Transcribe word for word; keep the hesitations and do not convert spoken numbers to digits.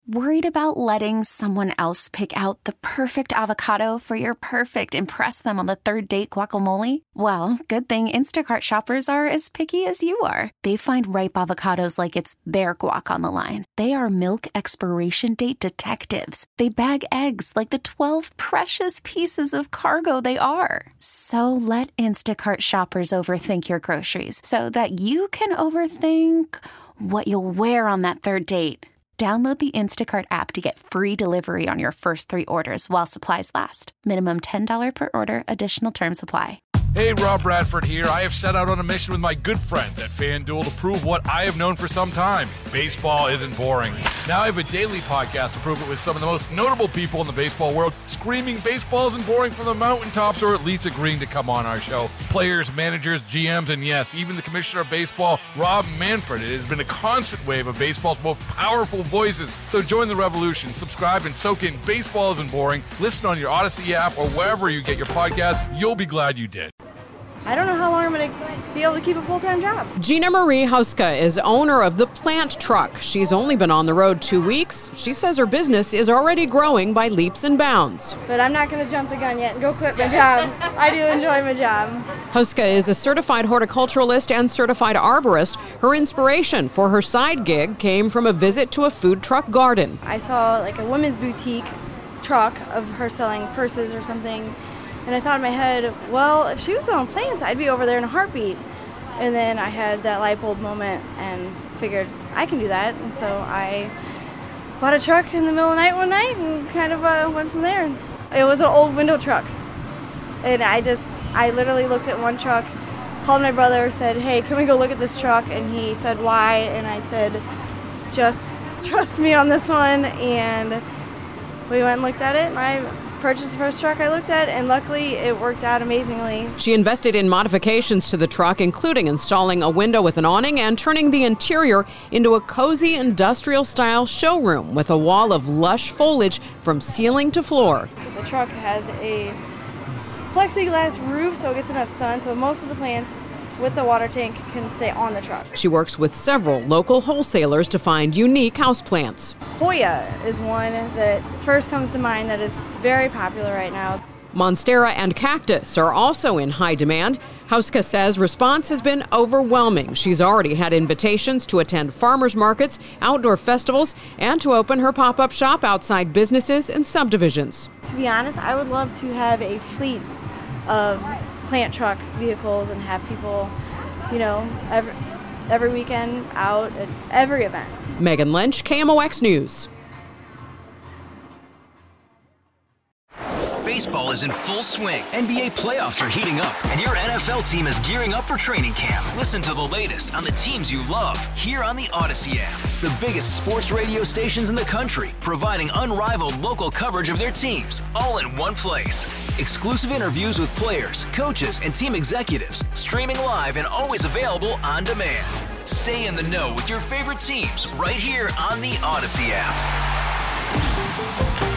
Worried about letting someone else pick out the perfect avocado for your perfect impress them on the third date guacamole? Well, good thing Instacart shoppers are as picky as you are. They find ripe avocados like it's their guac on the line. They are milk expiration date detectives. They bag eggs like the twelve precious pieces of cargo they are. So let Instacart shoppers overthink your groceries so that you can overthink what you'll wear on that third date. Download the Instacart app to get free delivery on your first three orders while supplies last. Minimum ten dollars per order. Additional terms apply. Hey, Rob Bradford here. I have set out on a mission with my good friends at FanDuel to prove what I have known for some time. Baseball isn't boring. Now I have a daily podcast to prove it with some of the most notable people in the baseball world, screaming baseball isn't boring from the mountaintops, or at least agreeing to come on our show. Players, managers, G Ms, and yes, even the commissioner of baseball, Rob Manfred. It has been a constant wave of baseball's most powerful voices. So join the revolution. Subscribe and soak in Baseball Isn't Boring. Listen on your Odyssey app or wherever you get your podcasts. You'll be glad you did. I don't know how long I'm going to be able to keep a full-time job. Gina Marie Houska is owner of the Plant Truck. She's only been on the road two weeks. She says her business is already growing by leaps and bounds. But I'm not going to jump the gun yet and go quit my job. I do enjoy my job. Houska is a certified horticulturalist and certified arborist. Her inspiration for her side gig came from a visit to a food truck garden. I saw like a women's boutique truck of her selling purses or something. And I thought in my head, well, if she was selling plants, I'd be over there in a heartbeat. And then I had that light bulb moment and figured I can do that. And so I bought a truck in the middle of the night one night and kind of uh, went from there. It was an old window truck. And I just, I literally looked at one truck, called my brother, said, hey, can we go look at this truck? And he said, why? And I said, just trust me on this one. And we went and looked at it, and I purchased the first truck I looked at, and luckily it worked out amazingly. She invested in modifications to the truck, including installing a window with an awning and turning the interior into a cozy industrial-style showroom with a wall of lush foliage from ceiling to floor. The truck has a plexiglass roof, so it gets enough sun, so most of the plants with the water tank can stay on the truck. She works with several local wholesalers to find unique houseplants. Hoya is one that first comes to mind that is very popular right now. Monstera and cactus are also in high demand. Houska says response has been overwhelming. She's already had invitations to attend farmers markets, outdoor festivals, and to open her pop-up shop outside businesses and subdivisions. To be honest, I would love to have a fleet of plant truck vehicles and have people, you know, every, every weekend out at every event. Megan Lynch, K M O X News. Baseball is in full swing. N B A playoffs are heating up, and your N F L team is gearing up for training camp. Listen to the latest on the teams you love here on the Odyssey app. The biggest sports radio stations in the country, providing unrivaled local coverage of their teams, all in one place. Exclusive interviews with players, coaches, and team executives, streaming live and always available on demand. Stay in the know with your favorite teams right here on the Odyssey app.